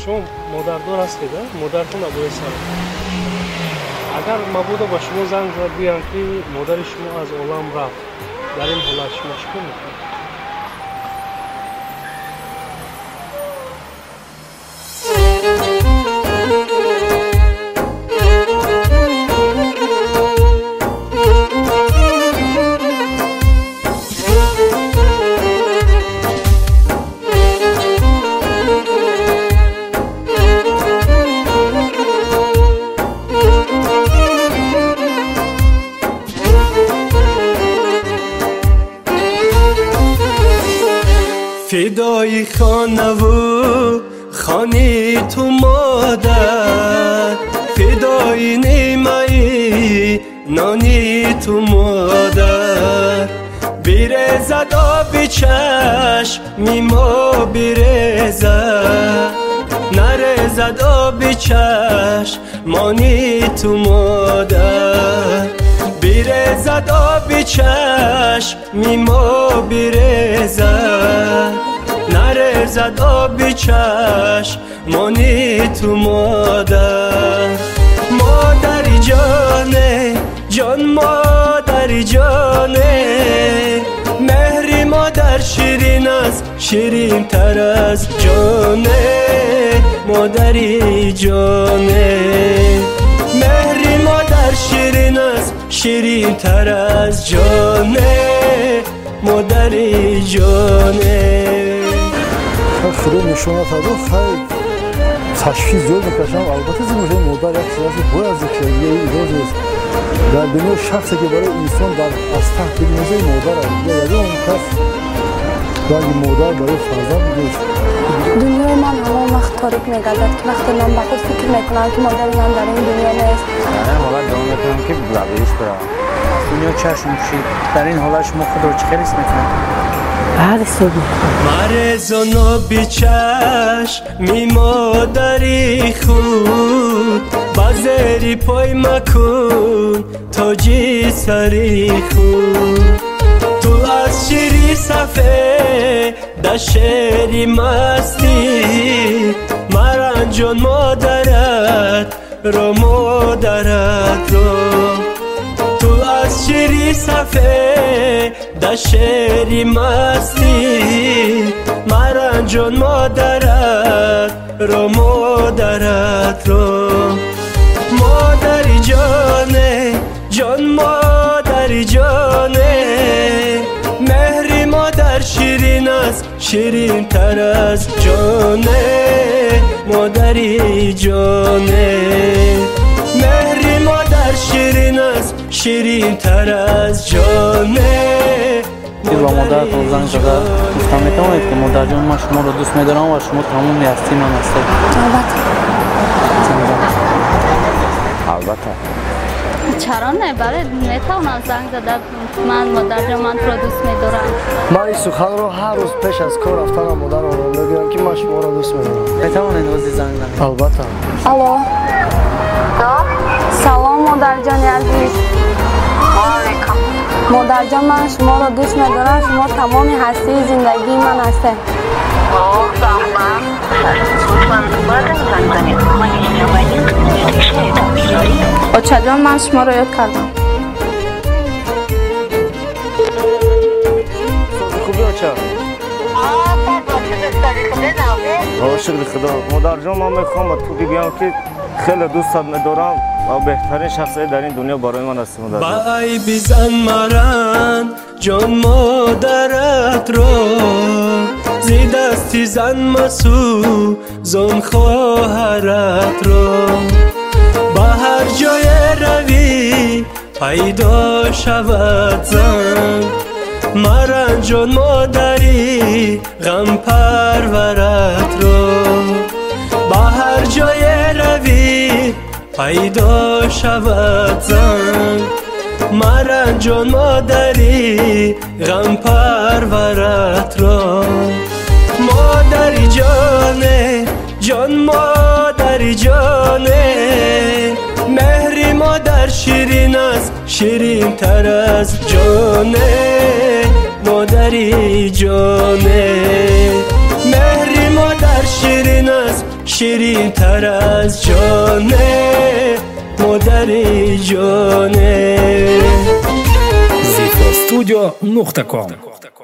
شما مادردار هستید؟ مادرتون نبایستن. اگر مبودا با شما زنگ زد بیان که مادر شما از عالم رفت، در این حالت شما چیکار میکنید؟ فدای خانه و خانه تو مادر، فدای نیمه نانی تو مادر. بیرزد آب چشم ما بیرزد، نرزد آب چشم مانی تو مادر. بیرزد آب چشم ما بیرزد، نرزد آب چشم مانی تو مادر. مادر جانه جان مادر جانه، مهری مادر شیرین است شیرین تر از جانه. مادری جانه مهری مادر شیرین است شیرین تر از جانه. مادری جانه خیلی نشونات ها خیلی تشخیص زور میکشم. البته زمینه مادر یک چیزی باید ذکر یه ایراد است در دنیا. شخصی که برای انسان در از تحت موزه مادر است یا اون کس رنگ مادر برای فرزند دوست. دنیای من همه وقت تاریک میگردد که وقتی من به خود فکر میکنم که مادر من در این دنیا نیست. من واقعا دعا میکنم که بلبیش برم دنیا چشم شید. در این حالت شما خود رو چه خیلیست میکنم؟ بله صبح مرزانا بیچش می مادری خود، بازری پای مکن تاجی سری خود. تو از شیری صفه در شیری مستی، مران جان مادرت رو مادرت رو. تو از شیری صفه در شیری مستی، مران جان مادرت رو مادرت رو. مادری جانه جان مادری جانه، مهری مادر شیرین است شیرین تر از جانه. مادری جانه مهری مادر شیرین است شیرین تر از جانه. با مادرت زنگ زده گفتم میتونید که مادر جان من شما رو دوست میدارم و شما تمام هستی من هستید. البته چرا نه؟ بله میتونم زنگ زده من مادر جان من تو رو دوست میدارم. من این سخن رو هر روز پیش از کار رفتنم مادر رو میگم که من شما رو دوست میدارم. میتونید روزی زنگ زنید؟ البته. الو سلام مادر جان عزیز. مادر جان من شما رو دوست میدارم. شما تمام هستی زندگی من هستید. بچه جان من شما رو یاد کردم. خوبی بچه؟ شکر خدا. مادر جان من میخوام با تو بگم که خیلی دوستت میدارم و بهترین شخصی در این دنیا برای من هستی مادر جان. با ای بزن مران جان مادرت رو، زی دستی زن مسو زن خواهرت رو. با هر جای روی پیدا شود زن، مران جان مادری غم پرورت رو. با هر جای روی پیدا شود زن، مران جان مادری غم پرورت رو. مادری جانه جان مادری جانه، مهری مادر شیرین است شیرین تر از جانه. مادری جانه مهری مادر شیرین است شیرین تر از جانه مادری جانه. zifostudyo.com